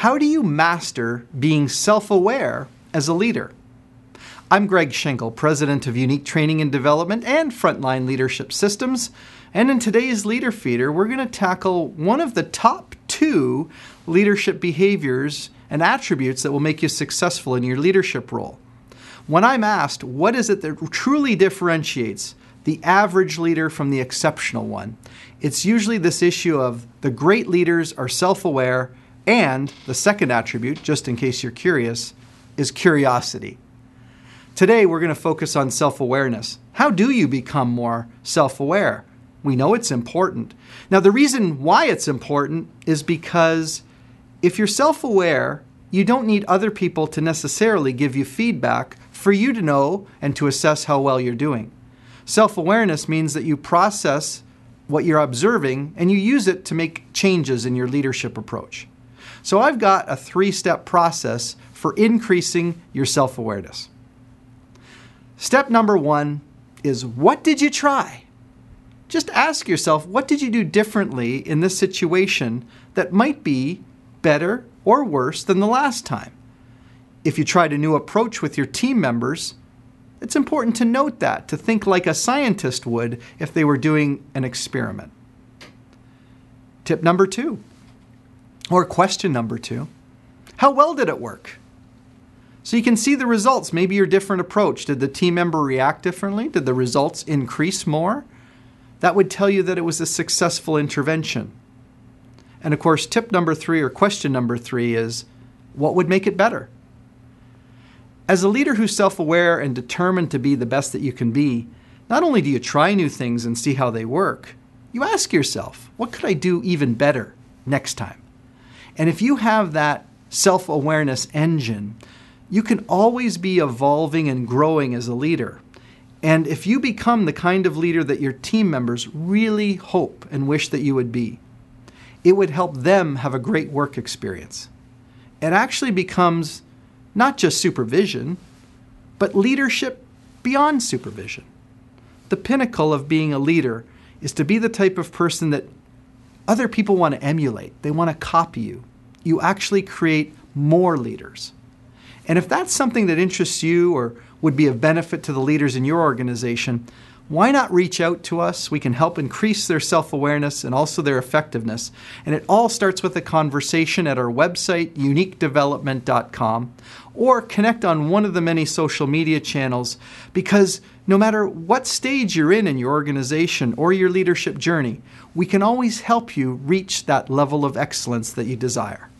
how do you master being self-aware as a leader? I'm Greg Schenkel, President of Unique Training and Development and Frontline Leadership Systems. And in today's Leader Feeder, we're going to tackle one of the top 2 leadership behaviors and attributes that will make you successful in your leadership role. When I'm asked, what is it that truly differentiates the average leader from the exceptional one, it's usually this issue of the great leaders are self-aware, and the second attribute, just in case you're curious, is curiosity. Today, we're going to focus on self-awareness. How do you become more self-aware? We know it's important. Now, the reason why it's important is because if you're self-aware, you don't need other people to necessarily give you feedback for you to know and to assess how well you're doing. Self-awareness means that you process what you're observing and you use it to make changes in your leadership approach. So I've got a 3-step process for increasing your self-awareness. Step number 1 is, what did you try? Just ask yourself, what did you do differently in this situation that might be better or worse than the last time? If you tried a new approach with your team members, it's important to note that, to think like a scientist would if they were doing an experiment. Tip number 2, or question number 2, how well did it work? So you can see the results, maybe your different approach. Did the team member react differently? Did the results increase more? That would tell you that it was a successful intervention. And of course, tip number 3 or question number 3 is, what would make it better? As a leader who's self-aware and determined to be the best that you can be, not only do you try new things and see how they work, you ask yourself, what could I do even better next time? And if you have that self-awareness engine, you can always be evolving and growing as a leader. And if you become the kind of leader that your team members really hope and wish that you would be, it would help them have a great work experience. It actually becomes not just supervision, but leadership beyond supervision. The pinnacle of being a leader is to be the type of person that other people want to emulate. They want to copy you. You actually create more leaders. And if that's something that interests you or would be of benefit to the leaders in your organization, why not reach out to us? We can help increase their self-awareness and also their effectiveness. And it all starts with a conversation at our website, uniquedevelopment.com, or connect on one of the many social media channels, because no matter what stage you're in your organization or your leadership journey, we can always help you reach that level of excellence that you desire.